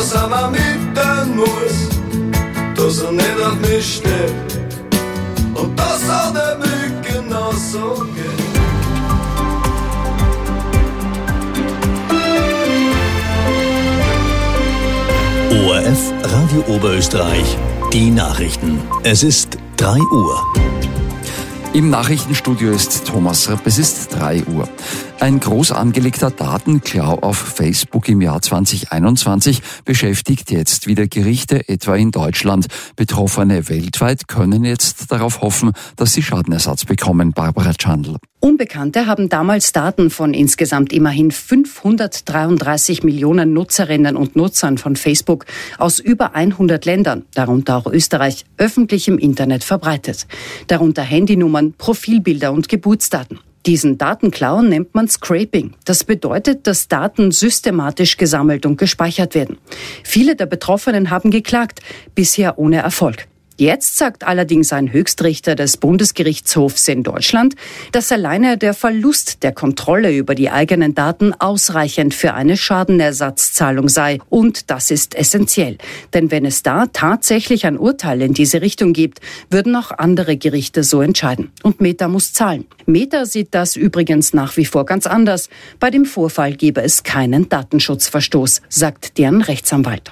dass er mir mitnehmen muss, dass er nicht auf mich steht und dass er der Weg genauso geht. ORF Radio Oberösterreich, die Nachrichten. Es ist 3 Uhr. Im Nachrichtenstudio ist Thomas Rapp. Es ist 3 Uhr. Ein groß angelegter Datenklau auf Facebook im Jahr 2021 beschäftigt jetzt wieder Gerichte, etwa in Deutschland. Betroffene weltweit können jetzt darauf hoffen, dass sie Schadenersatz bekommen. Barbara Chandler. Unbekannte haben damals Daten von insgesamt immerhin 533 Millionen Nutzerinnen und Nutzern von Facebook aus über 100 Ländern, darunter auch Österreich, öffentlich im Internet verbreitet. Darunter Handynummern, Profilbilder und Geburtsdaten. Diesen Datenklau nennt man Scraping. Das bedeutet, dass Daten systematisch gesammelt und gespeichert werden. Viele der Betroffenen haben geklagt, bisher ohne Erfolg. Jetzt sagt allerdings ein Höchstrichter des Bundesgerichtshofs in Deutschland, dass alleine der Verlust der Kontrolle über die eigenen Daten ausreichend für eine Schadenersatzzahlung sei. Und das ist essentiell. Denn wenn es da tatsächlich ein Urteil in diese Richtung gibt, würden auch andere Gerichte so entscheiden. Und Meta muss zahlen. Meta sieht das übrigens nach wie vor ganz anders. Bei dem Vorfall gebe es keinen Datenschutzverstoß, sagt deren Rechtsanwalt.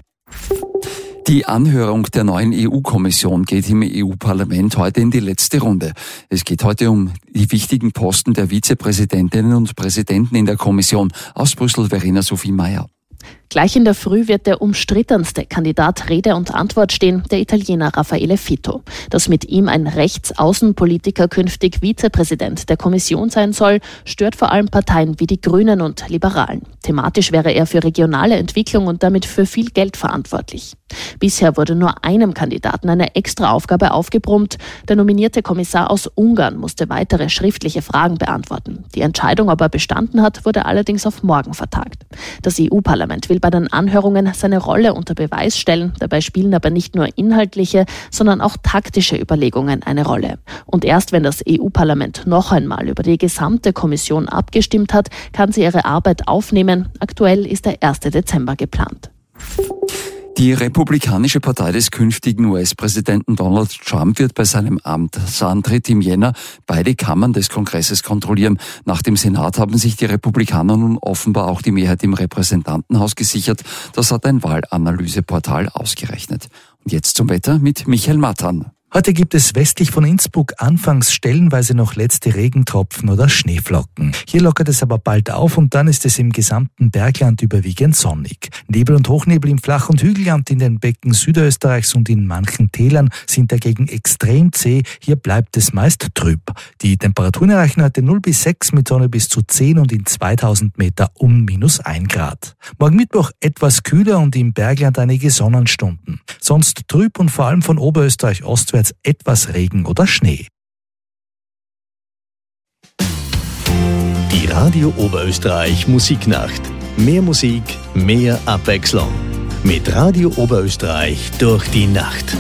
Die Anhörung der neuen EU-Kommission geht im EU-Parlament heute in die letzte Runde. Es geht heute um die wichtigen Posten der Vizepräsidentinnen und Präsidenten in der Kommission. Aus Brüssel Verena Sophie Mayer. Gleich in der Früh wird der umstrittenste Kandidat Rede und Antwort stehen, der Italiener Raffaele Fitto. Dass mit ihm ein Rechtsaußenpolitiker künftig Vizepräsident der Kommission sein soll, stört vor allem Parteien wie die Grünen und Liberalen. Thematisch wäre er für regionale Entwicklung und damit für viel Geld verantwortlich. Bisher wurde nur einem Kandidaten eine extra Aufgabe aufgebrummt. Der nominierte Kommissar aus Ungarn musste weitere schriftliche Fragen beantworten. Die Entscheidung, ob er bestanden hat, wurde allerdings auf morgen vertagt. Das EU-Parlament will bei den Anhörungen seine Rolle unter Beweis stellen. Dabei spielen aber nicht nur inhaltliche, sondern auch taktische Überlegungen eine Rolle. Und erst wenn das EU-Parlament noch einmal über die gesamte Kommission abgestimmt hat, kann sie ihre Arbeit aufnehmen. Aktuell ist der 1. Dezember geplant. Die Republikanische Partei des künftigen US-Präsidenten Donald Trump wird bei seinem Amtsantritt im Jänner beide Kammern des Kongresses kontrollieren. Nach dem Senat haben sich die Republikaner nun offenbar auch die Mehrheit im Repräsentantenhaus gesichert. Das hat ein Wahlanalyseportal ausgerechnet. Und jetzt zum Wetter mit Michael Matan. Heute gibt es westlich von Innsbruck anfangs stellenweise noch letzte Regentropfen oder Schneeflocken. Hier lockert es aber bald auf und dann ist es im gesamten Bergland überwiegend sonnig. Nebel und Hochnebel im Flach- und Hügelland in den Becken Südösterreichs und in manchen Tälern sind dagegen extrem zäh. Hier bleibt es meist trüb. Die Temperaturen erreichen heute 0 bis 6 mit Sonne bis zu 10 und in 2000 Meter um -1 Grad. Morgen Mittwoch etwas kühler und im Bergland einige Sonnenstunden. Sonst trüb und vor allem von Oberösterreich ostwärts etwas Regen oder Schnee. Die Radio Oberösterreich Musiknacht. Mehr Musik, mehr Abwechslung. Mit Radio Oberösterreich durch die Nacht.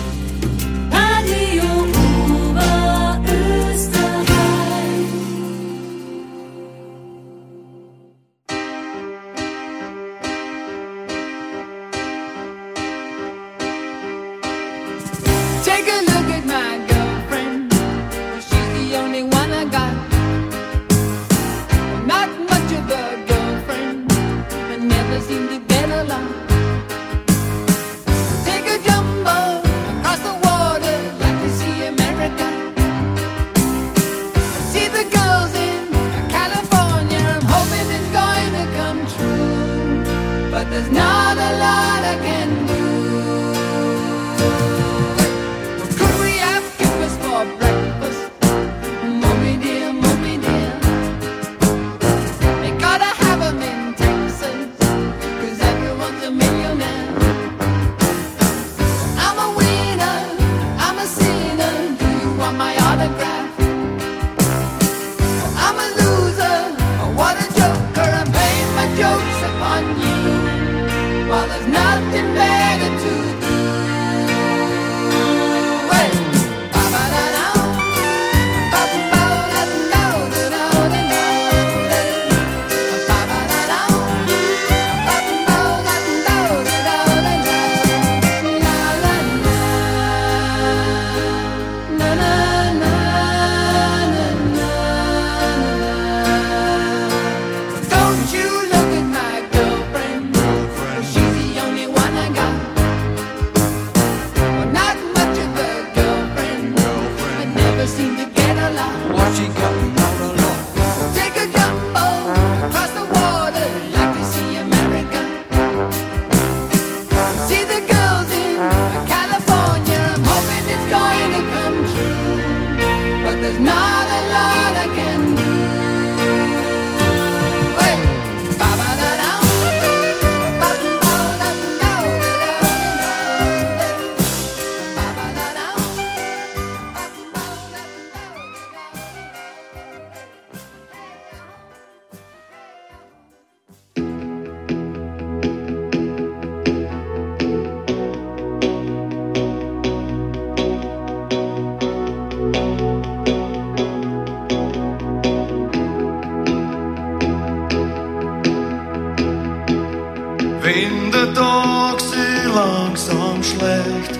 der Tag sie langsam schlägt,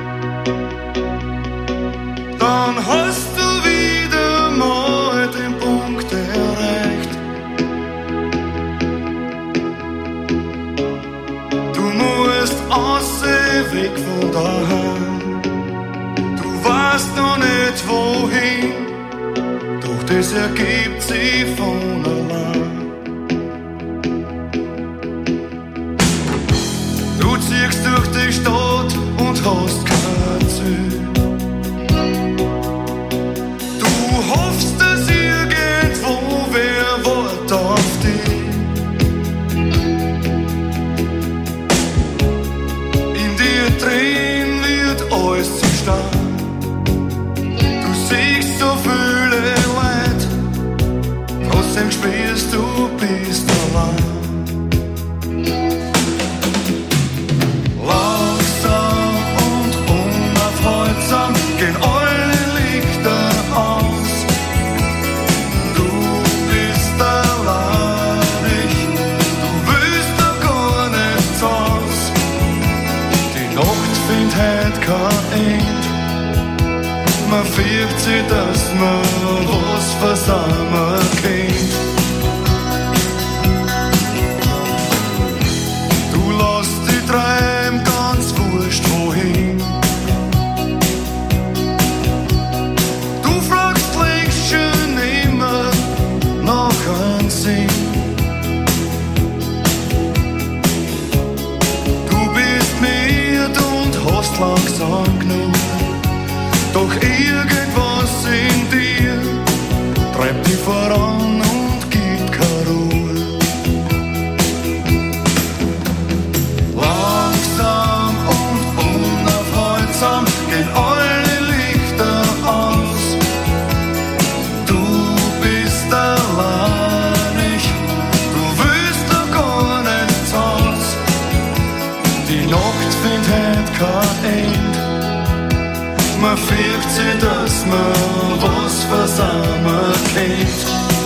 dann hast du wieder mal den Punkt erreicht. Du musst aussehen, weg von daheim. Du weißt noch nicht wohin, doch das ergibt sich von allein. Du ziehst durch die Stadt und hast kein Ziel. Du hoffst, dass irgendwo wer wartet auf dich. In dir drin wird alles zu stark. Du siehst so viele Leute, trotzdem spürst du bist allein. Langsam und unaufhaltsam gehen alle Lichter aus. Du bist alleinig, du willst doch gar nichts aus. Die Nacht findet heut kein End. Man fürcht sich, dass man was versammeln kennt. Du lässt die Träume ganz wurscht wohin. Du fragst längst schon immer nach einem Sinn. Du bist müde und hast langsam genug. Doch irgendwas in dir treibt dich voran und gibt keine Ruhe. Langsam und unaufhaltsam gehen alle Lichter aus. Du bist alleinig, du willst doch gar nichts aus. Die Nacht findet heut kein End. Man fürcht sich, dass man was versammeln kennt.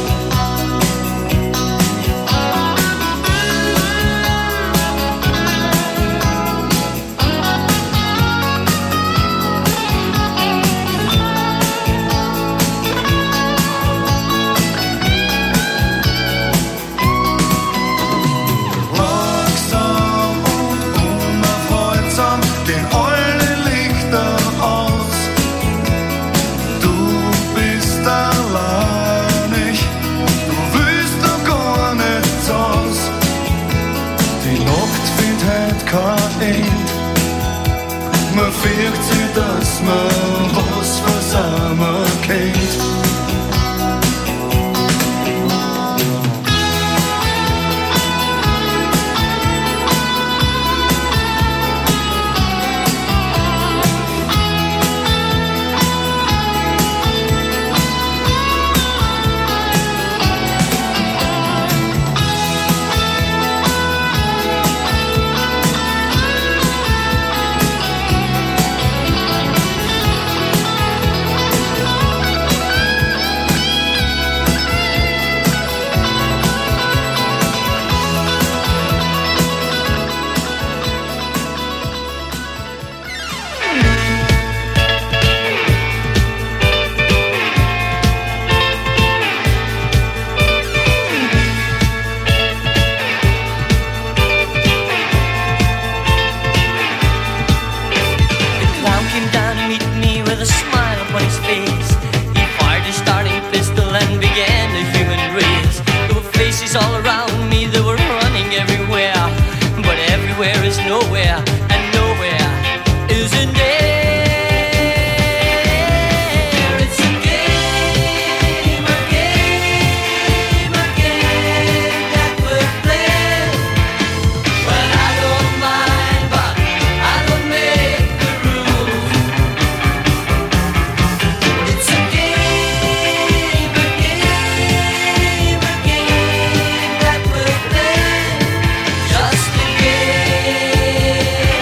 Langsam und unaufhaltsam gehen alle Lichter aus. Du bist alleinig, du willst doch gar nichts aus. Die Nacht findet heut kein End. Man fürcht sich, dass man was versammeln kennt. All around me, they were running everywhere, but everywhere is nowhere, and nowhere isn't there. It's a game that we're playing. Well, I don't mind, but I don't make the rules. It's a game that we're playing. Just a game.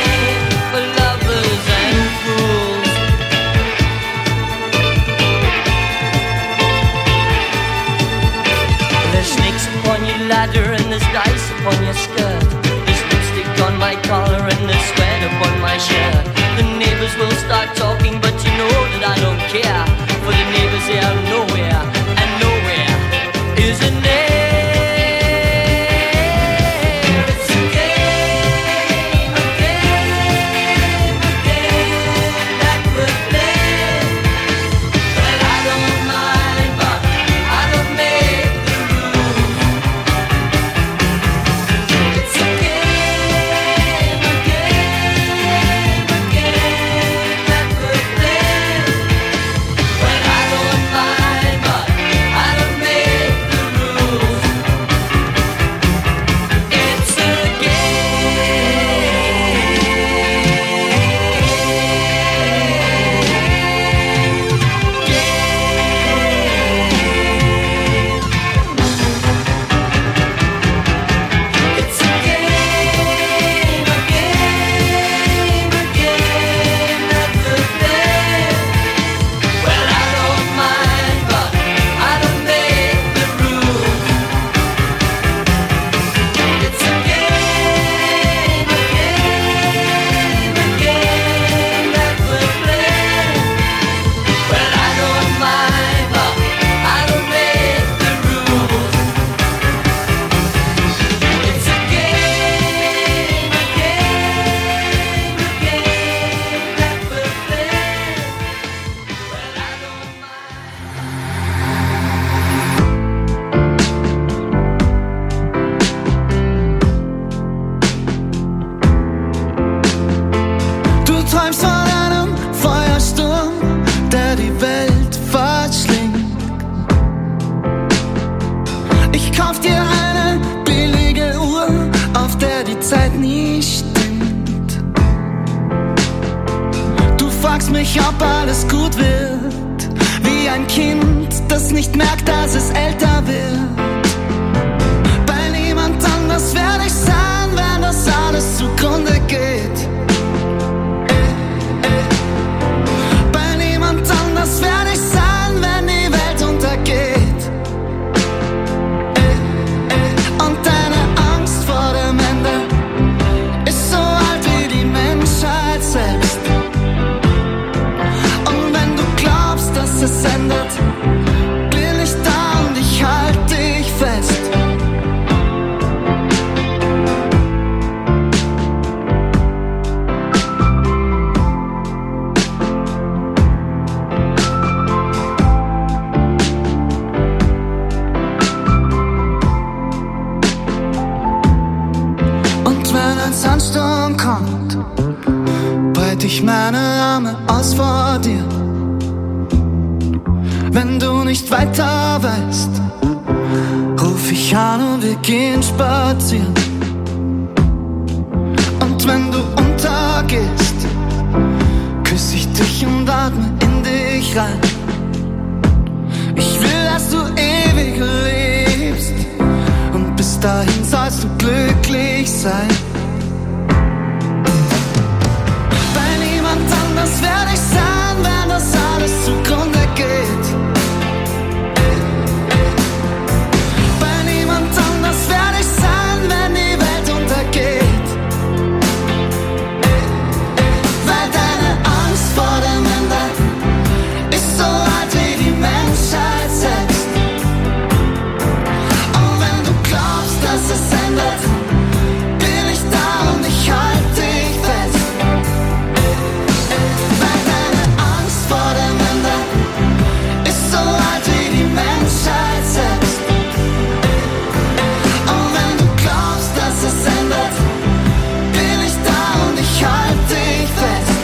mich, ob alles gut wird. Wie ein Kind, das nicht merkt, dass es älter wird. Bei niemand anders werde ich sein, wenn das alles zugrunde geht. Bei niemand anders werde ich sein, wenn die Welt untergeht. Und deine Angst vor dem Ende ist so alt wie die Menschheit selbst. Und wenn du glaubst, dass es ändert, bin ich da und ich halte dich fest. Sandsturm kommt, breit ich meine Arme aus vor dir. Wenn du nicht weiter weißt, ruf ich an und wir gehen spazieren. Und wenn du untergehst, küss ich dich und atme in dich rein. Ich will, dass du ewig lebst und bis dahin sollst du glücklich sein. Das werde ich sein, wenn das alles zugrunde geht. Bei niemand anders werde ich sein, wenn die Welt untergeht. Weil deine Angst vor dem Ende ist so alt wie die Menschheit selbst. Und wenn du glaubst, dass es ändert, bin ich da und ich halte dich fest. So alt wie die Menschheit selbst. Und wenn du glaubst, dass es ändert, bin ich da und ich halte dich fest.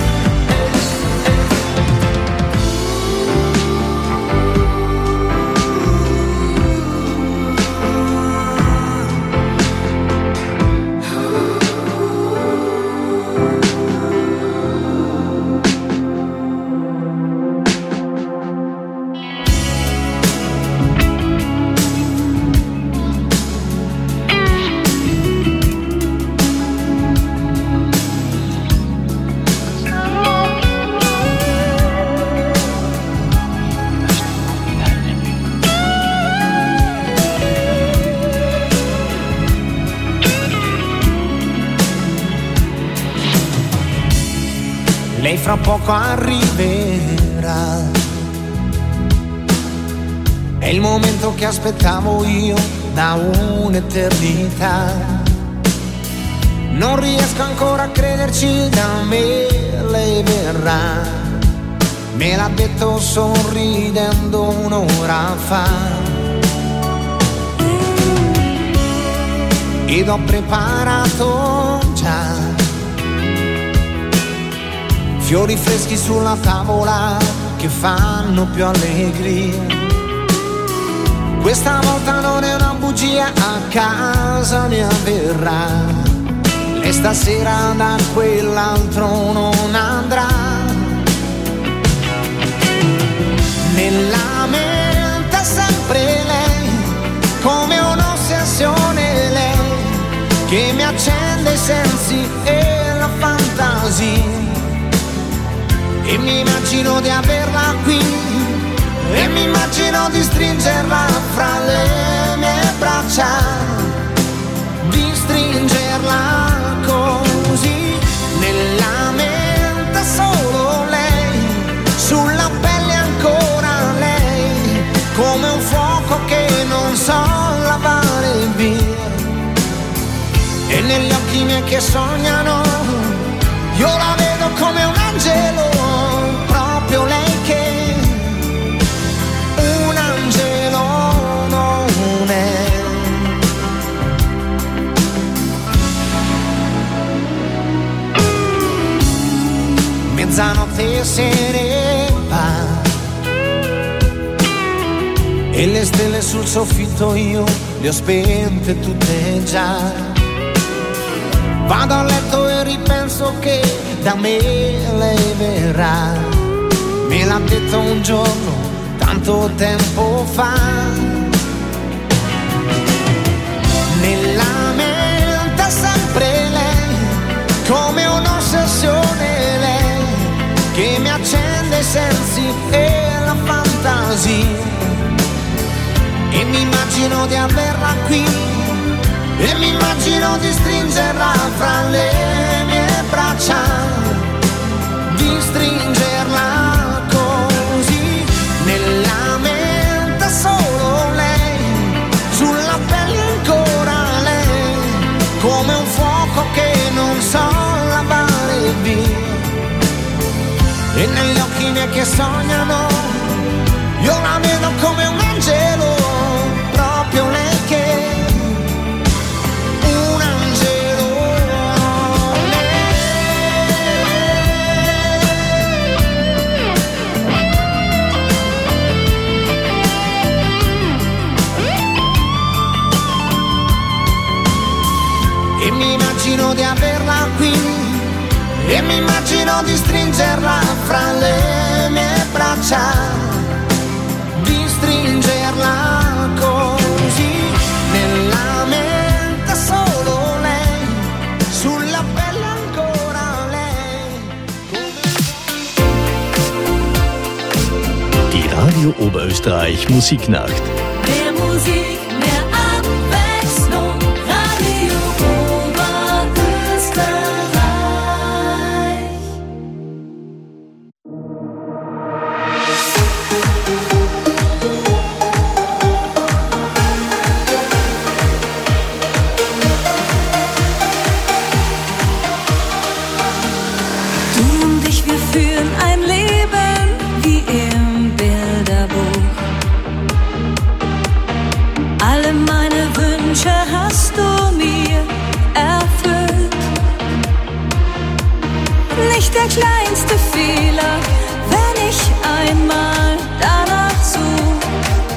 Lei fra poco arriverà. È il momento che aspettavo io da un'eternità. Non riesco ancora a crederci, da me lei verrà. Me l'ha detto sorridendo un'ora fa. Ed ho preparato già fiori freschi sulla tavola che fanno più allegria. Questa volta non è una bugia, a casa ne avverrà. E stasera da quell'altro non andrà. Nella mente sempre lei, come un'ossessione lei, che mi accende i sensi e la fantasia. E mi immagino di averla qui, e mi immagino di stringerla fra le mie braccia, di stringerla così. Nella mente solo lei, sulla pelle ancora lei, come un fuoco che non so lavare via. E negli occhi miei che sognano, io la vedo come un angelo, proprio lei che un angelo non è. Mezzanotte se ne va e le stelle sul soffitto io le ho spente tutte già. Vado a letto e ripenso penso che da me lei verrà. Me l'ha detto un giorno, tanto tempo fa. Nella mente è sempre lei, come un'ossessione lei, che mi accende i sensi e la fantasia. E mi immagino di averla qui, e mi immagino di stringerla fra le mie braccia, di stringerla così. Nella mente solo lei, sulla pelle ancora lei, come un fuoco che non so lavare via. E negli occhi miei che sognano, io la vedo come un angelo, proprio lei che un angelo. E mi immagino di averla qui, e mi immagino di stringerla fra le mie braccia, di stringerla così. Nella mente solo lei, sulla pelle ancora lei. Die Radio Oberösterreich Musiknacht. Mehr Musik, mehr Abwechslung. Radio Oberösterreich. Du und ich, wir führen ein Leben wie im Bilderbuch. Alle meine Wünsche hast du mir erfüllt. Nicht der kleinste Fehler, wenn ich einmal danach such.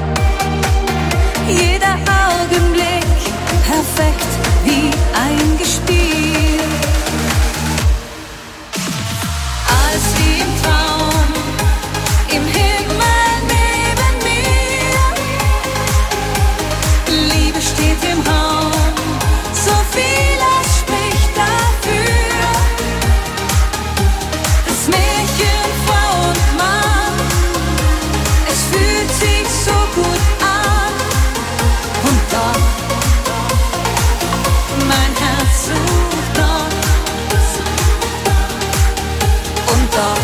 Jeder Augenblick perfekt wie eingespielt. Alles wie im Traum, im Himmel neben mir. Liebe steht im Raum, so vieles spricht dafür. Das Märchen Frau und Mann, es fühlt sich so gut an. Und doch, mein Herz sucht noch. Und doch,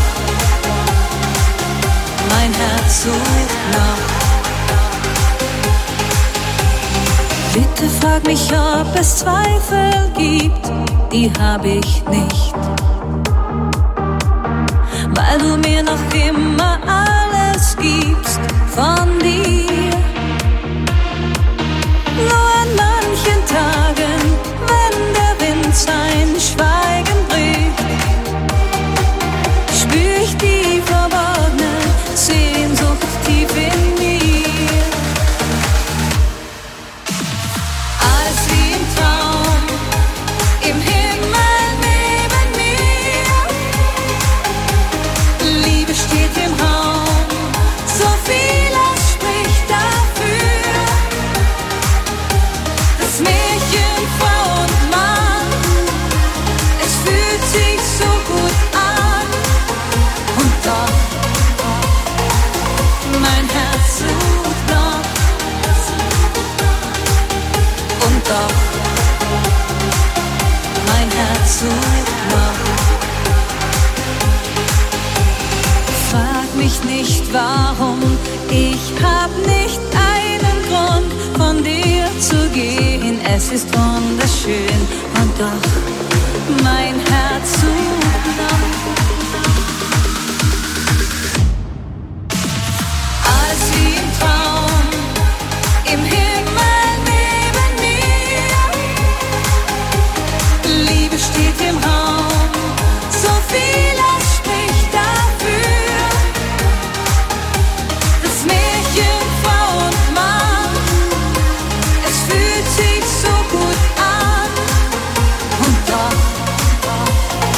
mein Herz sucht noch. Bitte frag mich, ob es Zweifel gibt, die hab ich nicht. Weil du mir noch immer alles gibst von dir. Nur an manchen Tagen, wenn der Wind sein Schweigen bricht, spür ich die verborgene Sehnsucht tief in mir. Alles wie im Traum, im Himmel neben mir. Liebe steht im Raum, so vieles spricht dafür. Das Märchen Frau und Mann, es fühlt sich so gut an. Und doch, mein Herz sucht noch. Und doch, mein Herz sucht noch. Frag mich nicht warum, ich hab nicht einen Grund von dir zu gehen. Es ist wunderschön und doch, mein Herz sucht noch. Alles wie im Traum, im Himmel neben mir. Liebe steht im Raum, so vieles spricht dafür. Das Märchen Frau und Mann, es fühlt sich so gut an. Und doch,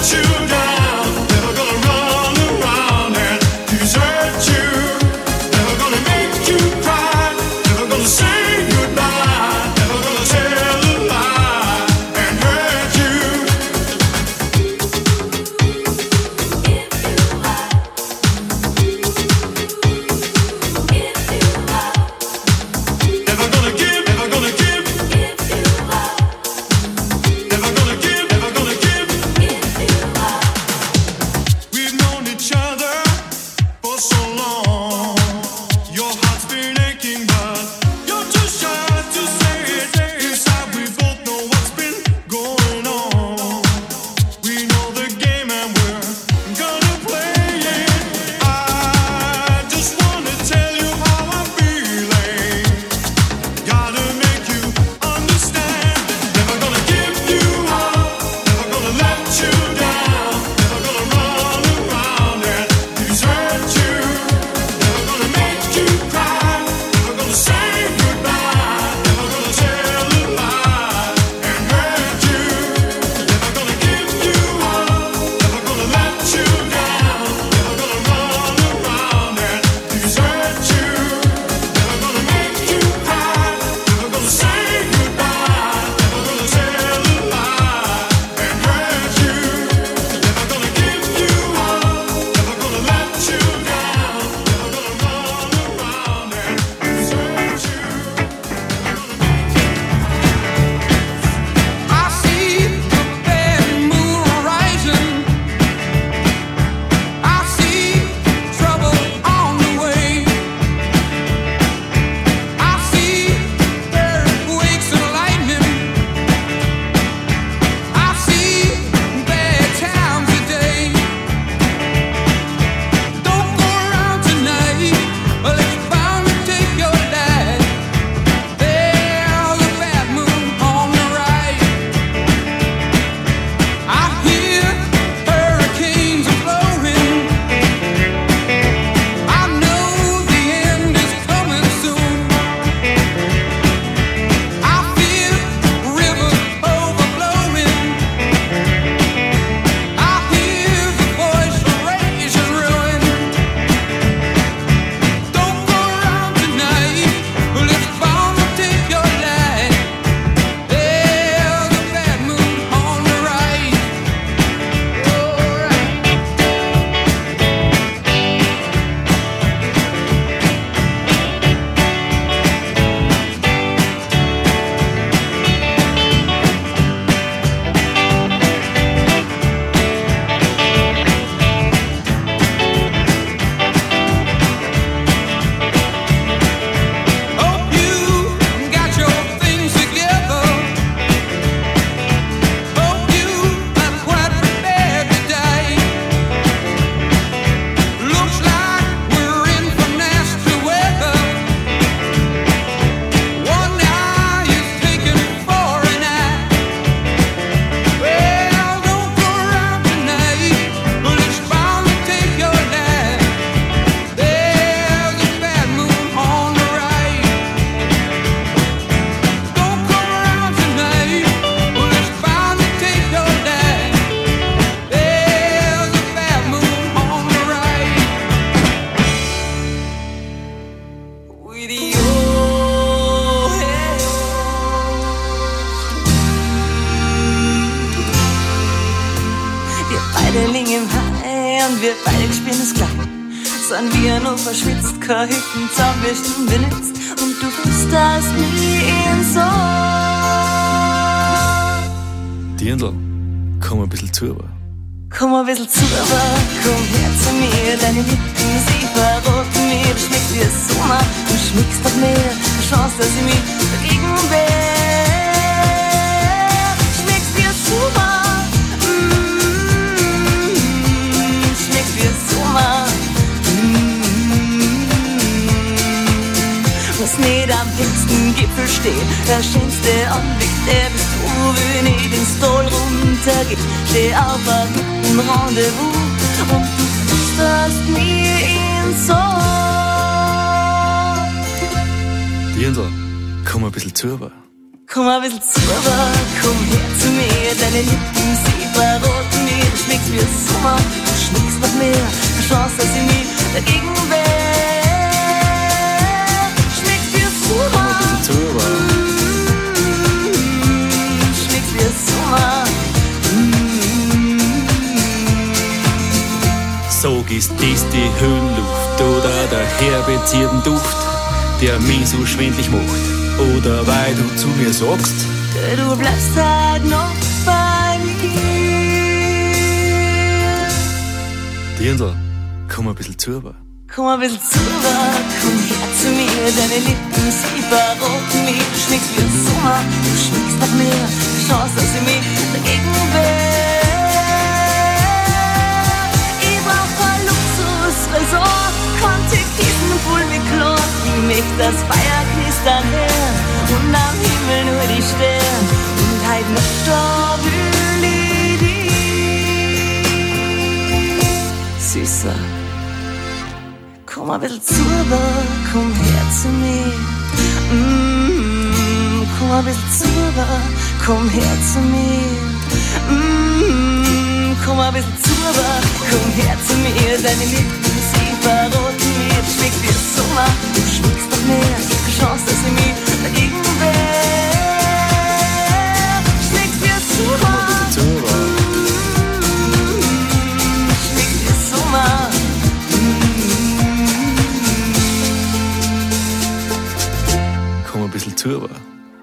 wir beide spielen es gleich. Sind wir noch verschwitzt, kein Hücken, zusammenwischen wir nichts. Und du flüsterst nie in so. Dirndl, komm ein bisschen zu. Komm ein bisschen zu, aber komm her zu mir. Deine Lippen, sie verroten mir. Du schmeckst wie ein Sommer, du schmeckst doch mehr. Du schaust, dass ich mich dagegen wehr. Schmeckst wie ein Sommer, schmeckst wie ein Sommer. Was nicht am höchsten Gipfel steht, der schönste Anblick, der bist du, wenn ich ins Tal runtergeh. Steh auf ein guten Rendezvous und du flüsterst mir ins Ohr. Dirndl, komm ein bisschen zu. Komm ein bisschen zu, aber komm her zu mir. Deine Lippen, sie verroten mir. Du schmeckst Chance, dass ich mich dagegen wehr. Schmeckt's wie Sommer, schmeckt's wie Sommer. Sag, ist das die Höhenluft oder der herbezierten Duft, der mich so schwindlig macht? Oder weil du zu mir sagst, du bleibst halt noch bei mir. Dirndl, komm ein bisschen zu mir. Komm ein bisschen zu mir, komm her zu mir, deine Lippen, sie verroten mich. Du schmeckst wie ein Sommer, du schmeckst nach mir, Chance, dass ich mich dagegen wehr. Ich brauch ein Luxus-Resort, Kontekisten voll mit Chlor. Ich möcht das Feuer knistern hören und am Himmel nur die Sterne. Und heut noch da will ich dich. Süßer, komm ein bisschen zu mir, komm her zu mir. Komm ein bisschen zu mir, komm her zu mir. Komm ein bisschen zu mir, komm her zu mir. Deine Lippen, sie verroten mir. Du schmeckst wie Sommer, du schmeckst noch mehr. Chance, dass ich mich dagegen wehr. Schmeckst wie Sommer, schmeckst wie Sommer. Komm ein bisschen zu mir.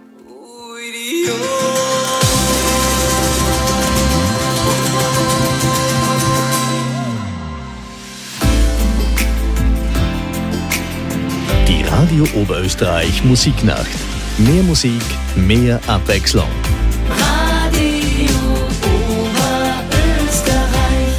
Die Radio Oberösterreich Musiknacht. Mehr Musik, mehr Abwechslung. Radio Oberösterreich.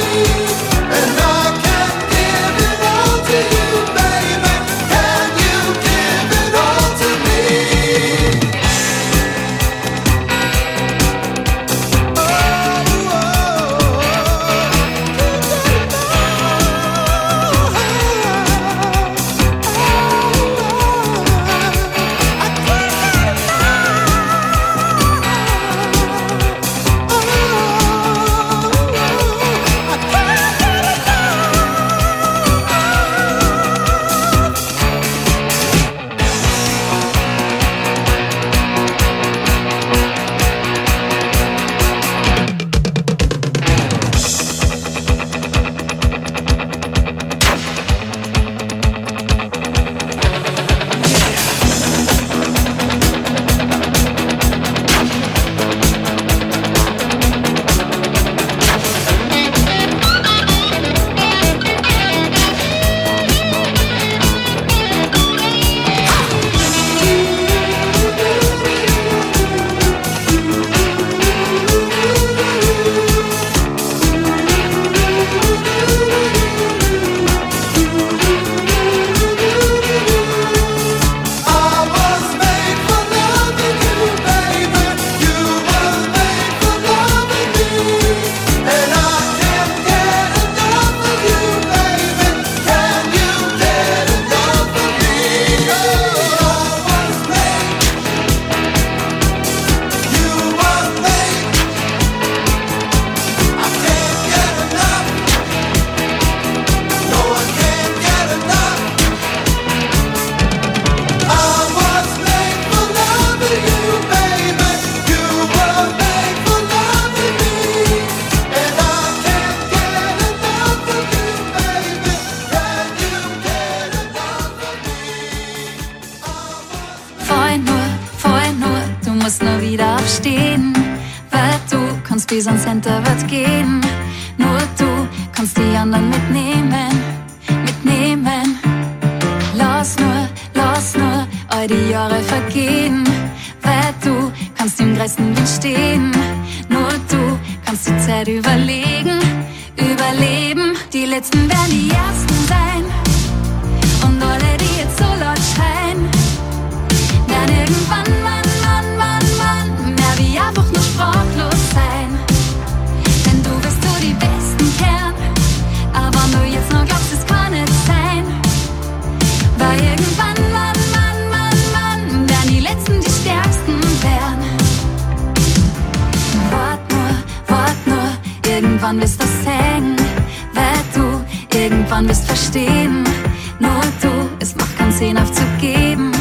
You bis ans Ende wird gehen. Nur du kannst die anderen mitnehmen. Lass nur all die Jahre vergehen, weil du kannst im größten Wind stehen. Nur du kannst die Zeit überleben. Die Letzten werden die Ersten sein. Und alle, die jetzt so laut schreien, werden irgendwann, mehr wie einfach nur sprachlos sein. Denn du wirst so die Besten kehren, aber wenn du jetzt noch glaubst, es kann nicht sein. Weil irgendwann, werden die Letzten die Stärksten werden. Wart nur, irgendwann wirst du sehen, weil du irgendwann wirst verstehen. Nur du, es macht keinen Sinn aufzugeben.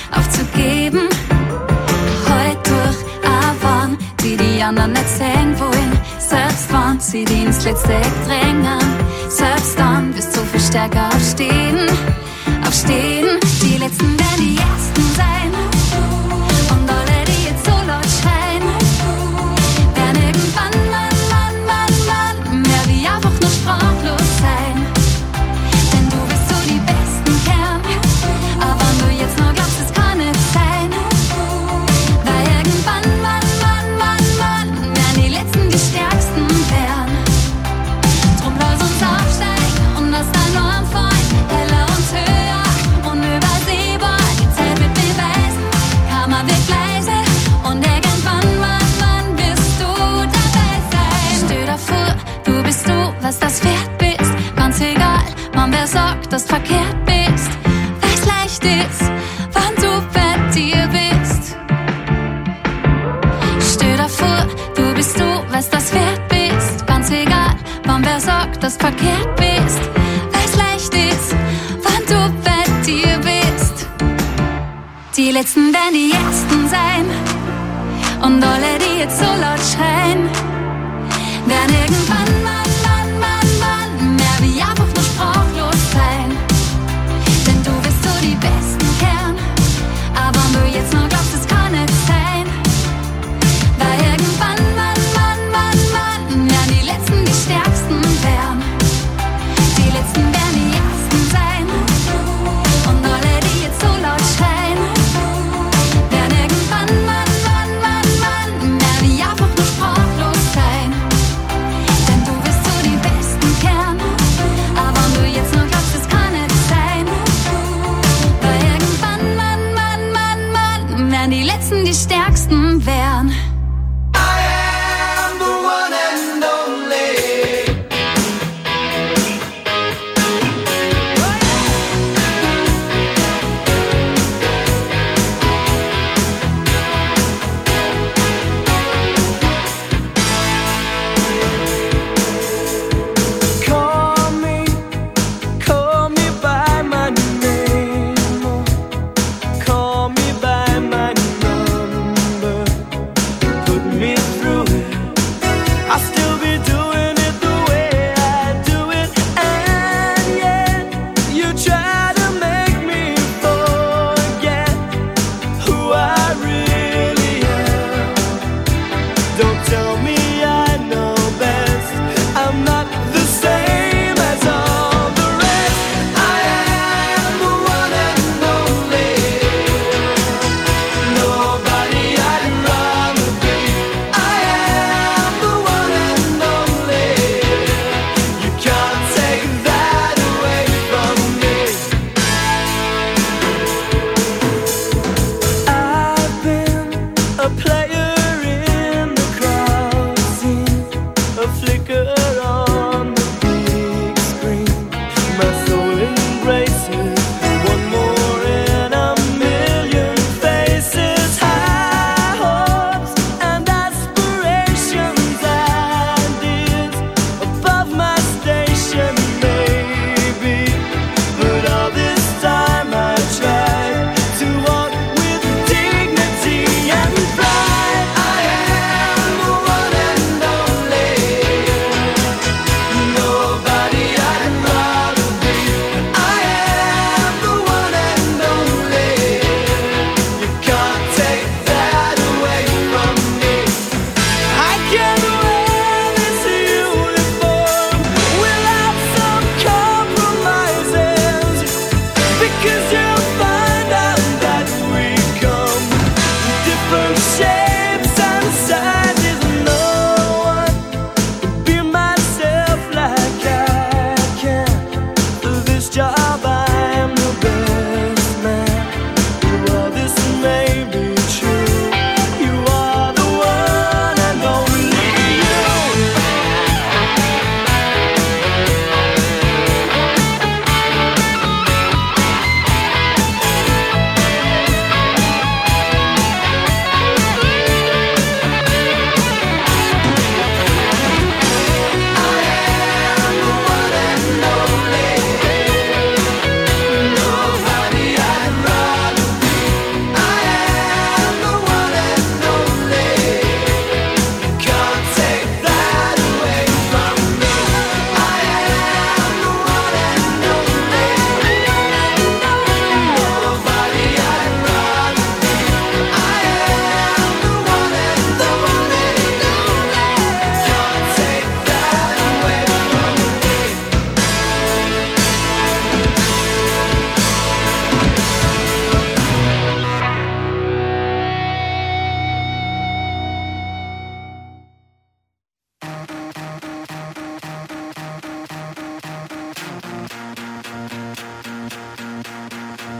Heut durch, auch wenn die anderen nicht sehen wollen. Selbst wenn sie die ins letzte Eck drängen, selbst dann wirst du viel stärker aufstehen. Die Letzten werden die Ersten sein. Und alle, die jetzt so laut schreien, werden irgendwann, mehr wie einfach nur sprachlos sein. Denn du wirst so die Besten kehren, aber wenn du jetzt noch glaubst, es kann nicht sein. Weil irgendwann, werden die Letzten die Stärksten werden. Drum lass uns aufsteigen und lass dein Ohren fallen, heller und höher, unübersehbar. Die Zeit wird beweisen, Karma wird leise und irgendwann, wirst du dabei sein. Stell dir vor, du bist du, was das wert bist. Ganz egal, man wer sagt, dass du verkehrt bist. Weil's leicht ist, wann du bei dir bist. Stell dir vor, du bist du, was das wert bist. Ganz egal, man wer sagt, dass du verkehrt bist. Weil's leicht ist, wann du bei dir bist. Die Letzten werden die Ersten sein. Und alle, die jetzt so laut schreien, werden irgendwann, mehr wie einfach nur sprachlos sein. Denn du wirst so die Besten kehren, aber wenn du jetzt noch glaubst, es kann nicht sein. Weil irgendwann, werden die Letzten die Stärksten werden. Die Letzten werden die Ersten sein. Und alle, die jetzt so laut schreien, werden irgendwann, mehr wie einfach nur sprachlos sein. Denn du wirst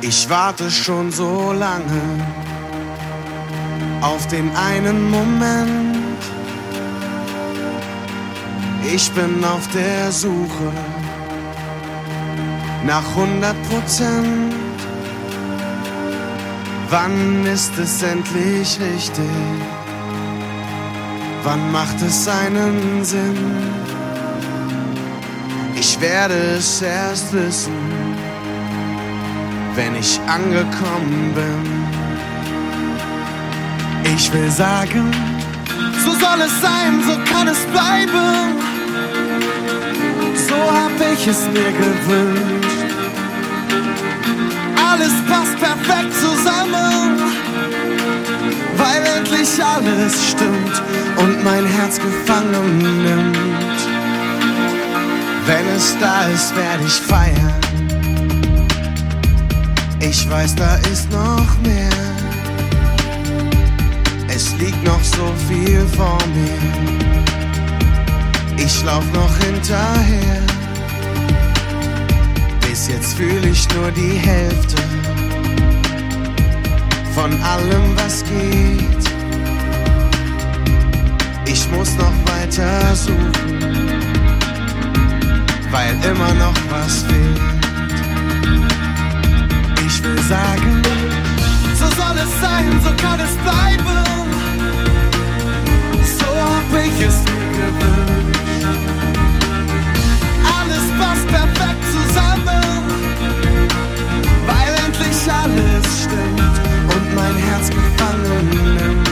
Ich warte schon so lange auf den einen Moment. Ich bin auf der Suche nach 100%. Wann ist es endlich richtig? Wann macht es einen Sinn? Ich werde es erst wissen, wenn ich angekommen bin. Ich will sagen, so soll es sein, so kann es bleiben. So hab ich es mir gewünscht. Alles passt perfekt zusammen, weil endlich alles stimmt und mein Herz gefangen nimmt. Wenn es da ist, werde ich feiern. Ich weiß, da ist noch mehr. Es liegt noch so viel vor mir. Ich lauf noch hinterher. Bis jetzt fühle ich nur die Hälfte von allem, was geht. Ich muss noch weiter suchen, weil immer noch was fehlt. Ich will sagen, so soll es sein, so kann es bleiben. So hab ich es mir gewünscht. Alles passt perfekt zusammen, weil endlich alles stimmt und mein Herz gefangen nimmt.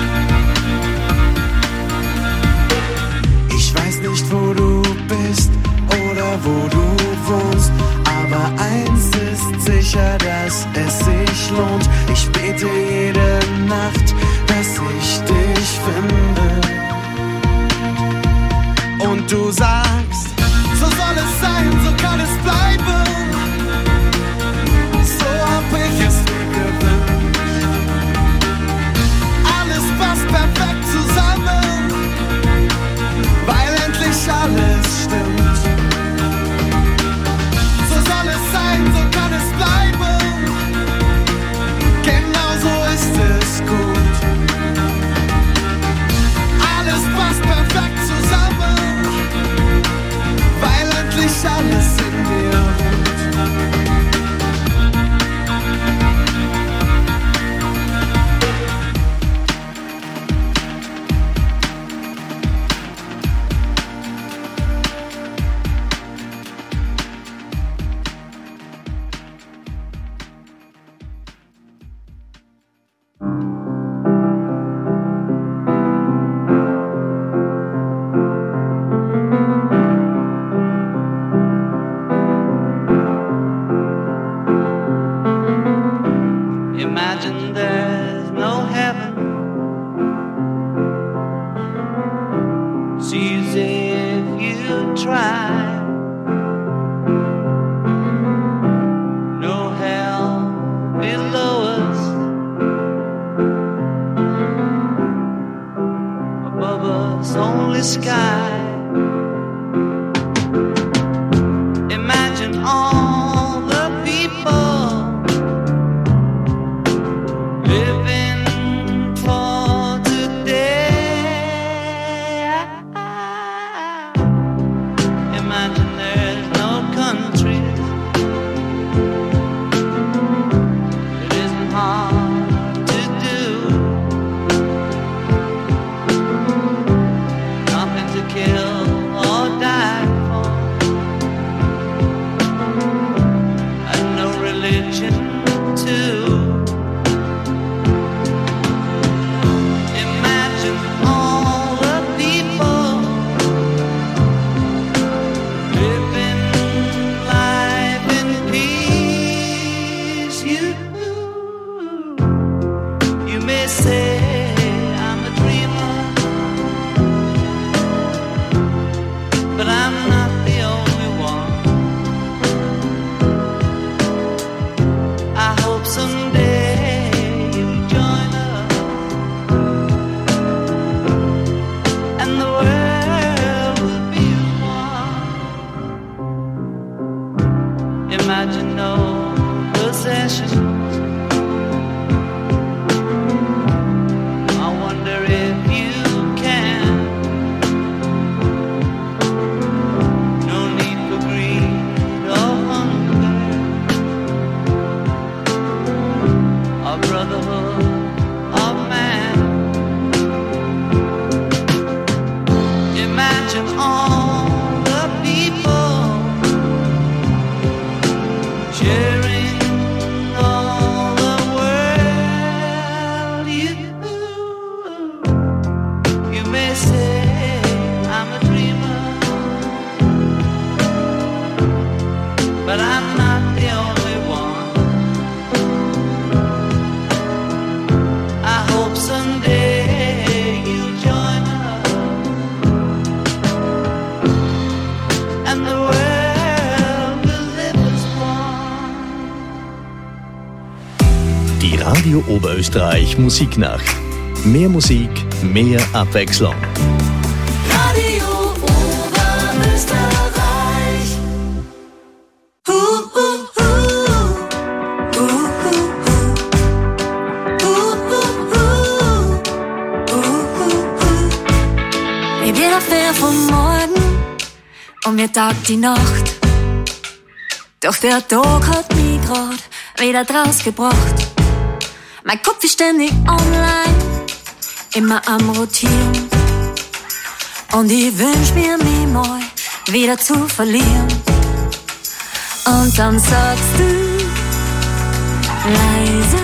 Ich weiß nicht, wo du bist oder wo du wohnst, aber eins ist sicher, dass es sich lohnt. Ich bete jede Nacht, dass ich dich finde. Und du sagst, so soll es sein, so kann es bleiben. So hab ich es mir gewünscht. Alles passt perfekt zusammen, weil endlich alles stimmt Radio Oberösterreich Musiknacht. Mehr Musik, mehr Abwechslung. Radio Oberösterreich. Ich bin auf Fähr vom Morgen und mir tagt die Nacht. Doch der Tag hat mich grad wieder draus gebracht. Mein Kopf ist ständig online, immer am Rotieren. Und ich wünsch mir, mich mal wieder zu verlieren. Und dann sagst du leise,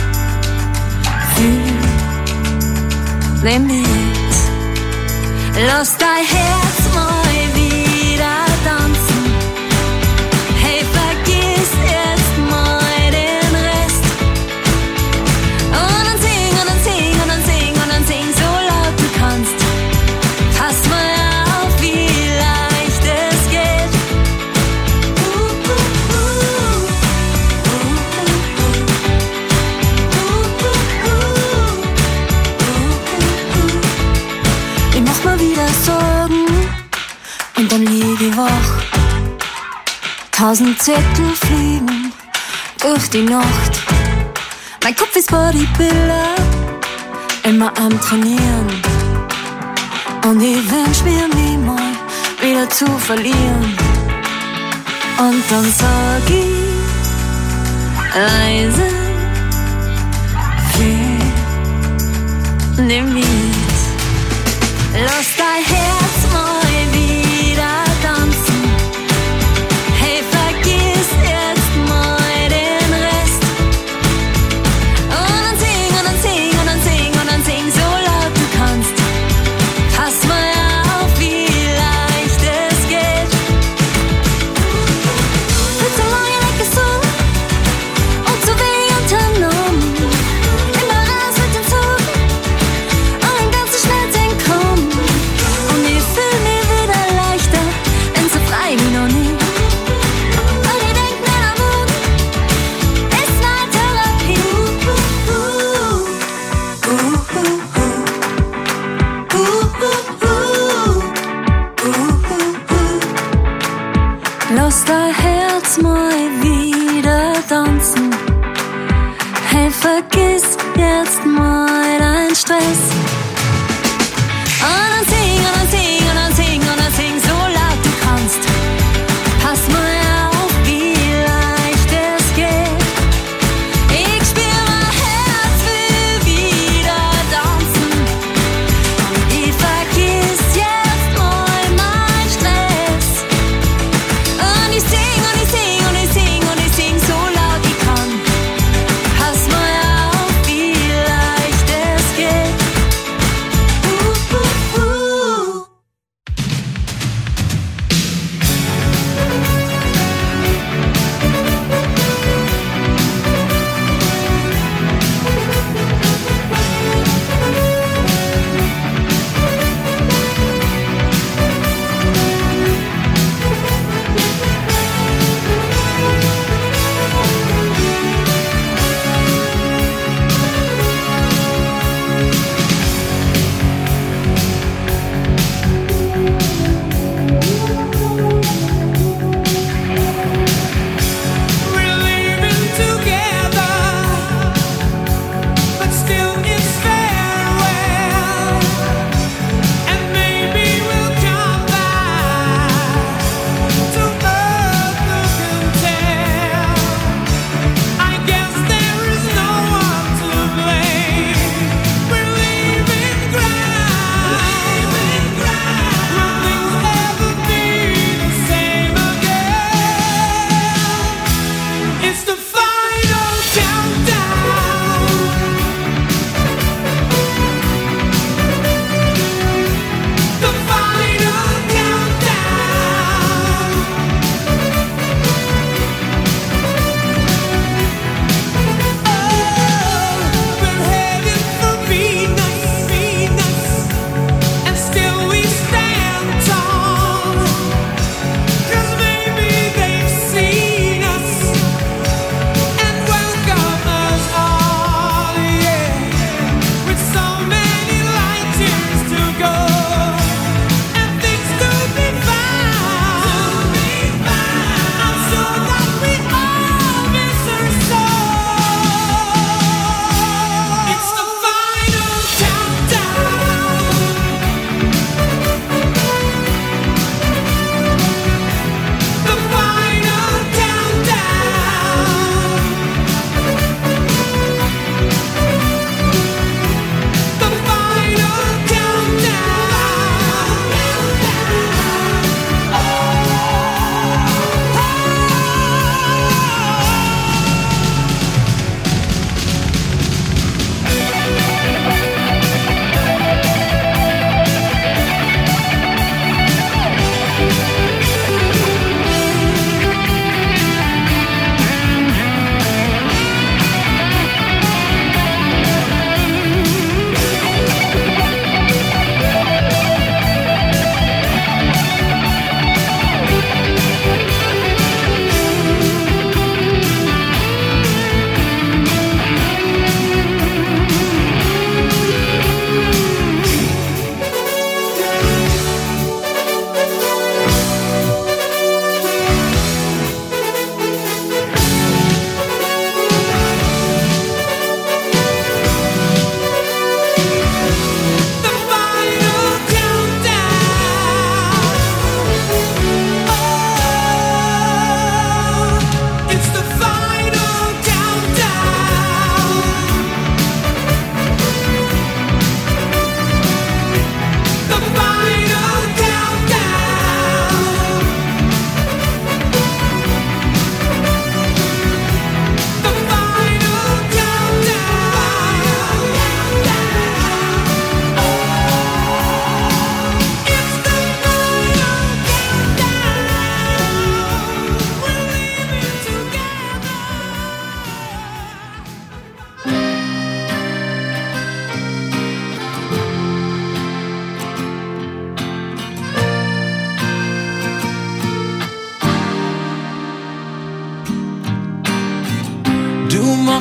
fühl den Beat. Lass dein Herz mal wieder tanzen. Hey, vergiss erst mal den Rest. Und dann sing, und dann sing, und dann sing, und dann sing so laut du kannst. Pass mal auf, wie leicht es geht. Ich mach mal wieder Sorgen und dann lieg ich wach. 1000 Zettel fliegen durch die Nacht. Mein Kopf ist Bodybuilder, immer am Trainieren. Und ich wünsch mir, mich mal wieder zu verlieren. Und dann sag ich leise, fühl den Beat. Lass dein Herz mal wieder tanzen. Hey, vergiss erst mal den Rest. Und dann sing, und dann sing, und dann sing, und dann sing so laut du kannst. Pass mal auf, wie leicht es geht. Wird so lange nicht gesungen und zu wenig unternommen. Immer raus mit den Zug und ein ganzes Schmerz entkommen. Und ich fühl mich wieder leichter, denn so frei wie noch nie. Und ich denk mir, der Mut ist eine Therapie. Lass dein Herz mal wieder tanzen. Hey, vergiss jetzt mal deinen Stress. Und dann sing, und dann sing, und dann sing, und dann sing so laut du kannst. Pass mal auf, wie leicht es geht. Ich spür mein Herz will wieder tanzen. Und ich vergiss jetzt mal meinen Stress. Und ich sing, und ich sing, und ich sing, und ich sing so laut ich kann. Pass mal auf, wie leicht es geht.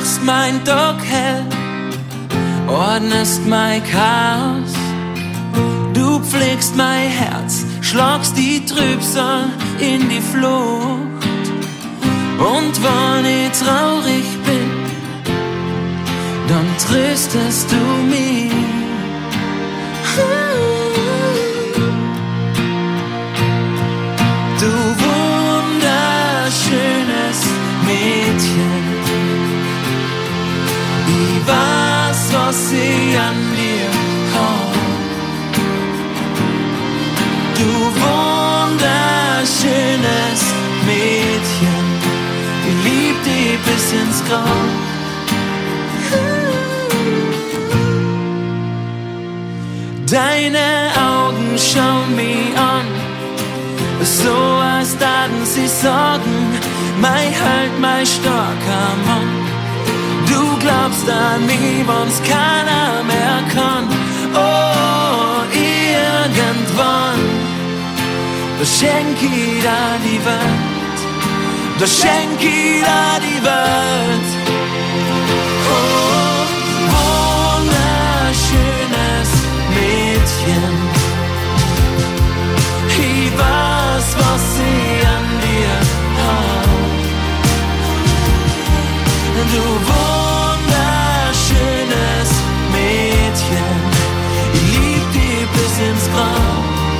machst mein Tag hell, ordnest mein Chaos. Du pflegst mein Herz, schlagst die Trübsal in die Flucht. Und wenn ich traurig bin, dann tröstest du mich. Du wunderschönes Mädchen, ich weiß, was ich an dir hab. Du wunderschönes Mädchen, ich lieb dich bis ins Grab. Deine Augen schauen mich an, so als taten sie sagen, mein Halt, mein starker Mann. Du glaubst an mich, wenn's keiner mehr kann. Oh, irgendwann, da schenk ich dir die Welt, da schenk ich dir die Welt. Oh, wunderschönes Mädchen, ich weiß, was ich an dir hab. Du wunderschönes Mädchen, ich lieb dich bis ins Grab.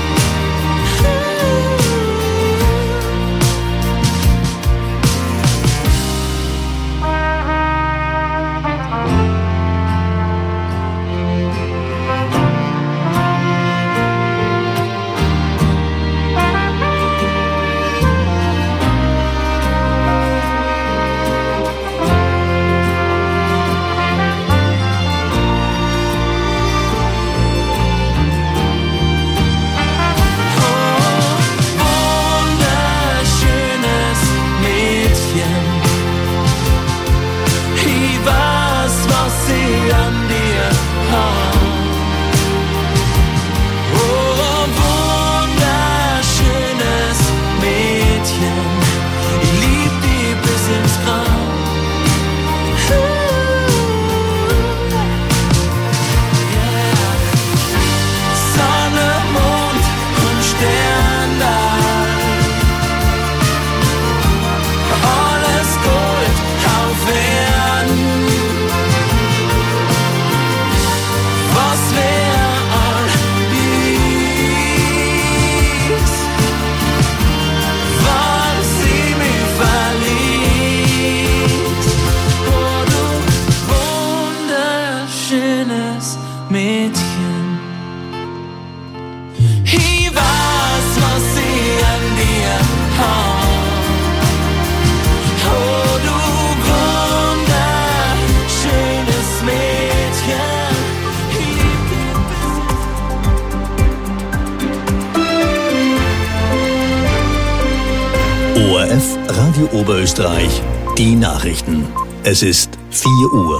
ORF Radio Oberösterreich, die Nachrichten. Es ist 4 Uhr.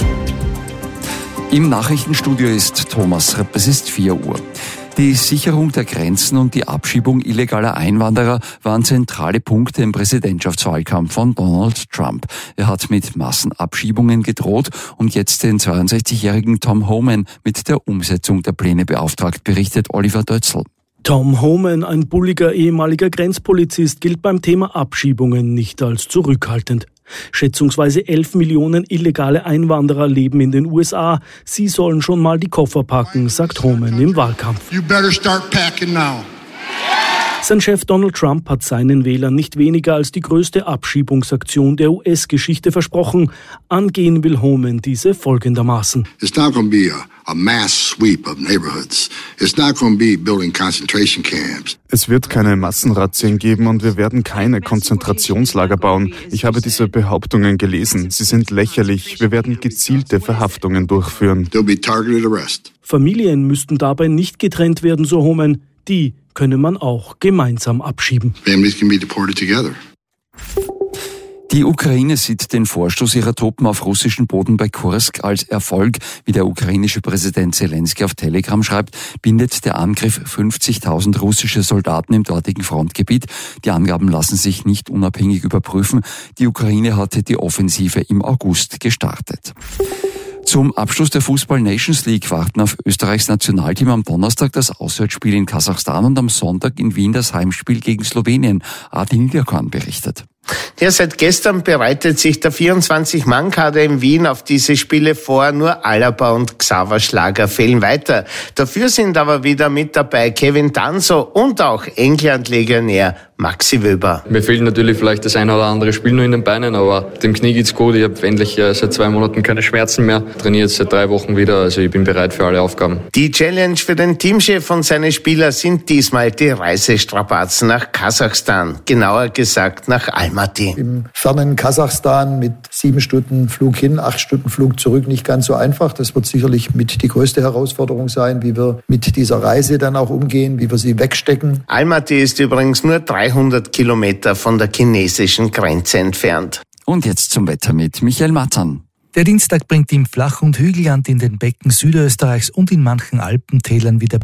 Im Nachrichtenstudio ist Thomas Repp, es ist 4 Uhr. Die Sicherung der Grenzen und die Abschiebung illegaler Einwanderer waren zentrale Punkte im Präsidentschaftswahlkampf von Donald Trump. Er hat mit Massenabschiebungen gedroht und jetzt den 62-jährigen Tom Homan mit der Umsetzung der Pläne beauftragt, berichtet Oliver Dötzl. Tom Homan, ein bulliger ehemaliger Grenzpolizist, gilt beim Thema Abschiebungen nicht als zurückhaltend. Schätzungsweise 11 Millionen illegale Einwanderer leben in den USA. Sie sollen schon mal die Koffer packen, sagt Homan im Wahlkampf. You better start packing now. Sein Chef Donald Trump hat seinen Wählern nicht weniger als die größte Abschiebungsaktion der US-Geschichte versprochen. Angehen will Homan diese folgendermaßen. It's not going to be a mass sweep of neighborhoods. It's not going to be building concentration camps. Es wird keine Massenrazzien geben und wir werden keine Konzentrationslager bauen. Ich habe diese Behauptungen gelesen. Sie sind lächerlich. Wir werden gezielte Verhaftungen durchführen. There'll be targeted arrest. Familien müssten dabei nicht getrennt werden, so Homan. Die könne man auch gemeinsam abschieben. Families can be deported together. Die Ukraine sieht den Vorstoß ihrer Truppen auf russischem Boden bei Kursk als Erfolg. Wie der ukrainische Präsident Zelensky auf Telegram schreibt, bindet der Angriff 50.000 russische Soldaten im dortigen Frontgebiet. Die Angaben lassen sich nicht unabhängig überprüfen. Die Ukraine hatte die Offensive im August gestartet. Zum Abschluss der Fußball-Nations League warten auf Österreichs Nationalteam am Donnerstag das Auswärtsspiel in Kasachstan und am Sonntag in Wien das Heimspiel gegen Slowenien. Adi Niederkorn berichtet. Ja, seit gestern bereitet sich der 24-Mann-Kader in Wien auf diese Spiele vor. Nur Alaba und Xaver Schlager fehlen weiter. Dafür sind aber wieder mit dabei Kevin Danso und auch England-Legionär Maxi Wöber. Mir fehlt natürlich vielleicht das eine oder andere Spiel nur in den Beinen, aber dem Knie geht's gut. Ich habe endlich seit 2 Monaten keine Schmerzen mehr. Trainiere jetzt seit 3 Wochen wieder, also ich bin bereit für alle Aufgaben. Die Challenge für den Teamchef und seine Spieler sind diesmal die Reisestrapazen nach Kasachstan. Genauer gesagt nach Almaty. Im fernen Kasachstan mit 7 Stunden Flug hin, 8 Stunden Flug zurück nicht ganz so einfach. Das wird sicherlich mit die größte Herausforderung sein, wie wir mit dieser Reise dann auch umgehen, wie wir sie wegstecken. Almaty ist übrigens nur 300 Kilometer von der chinesischen Grenze entfernt. Und jetzt zum Wetter mit Michael Mattern. Der Dienstag bringt im Flach- und Hügelland in den Becken Südösterreichs und in manchen Alpentälern wieder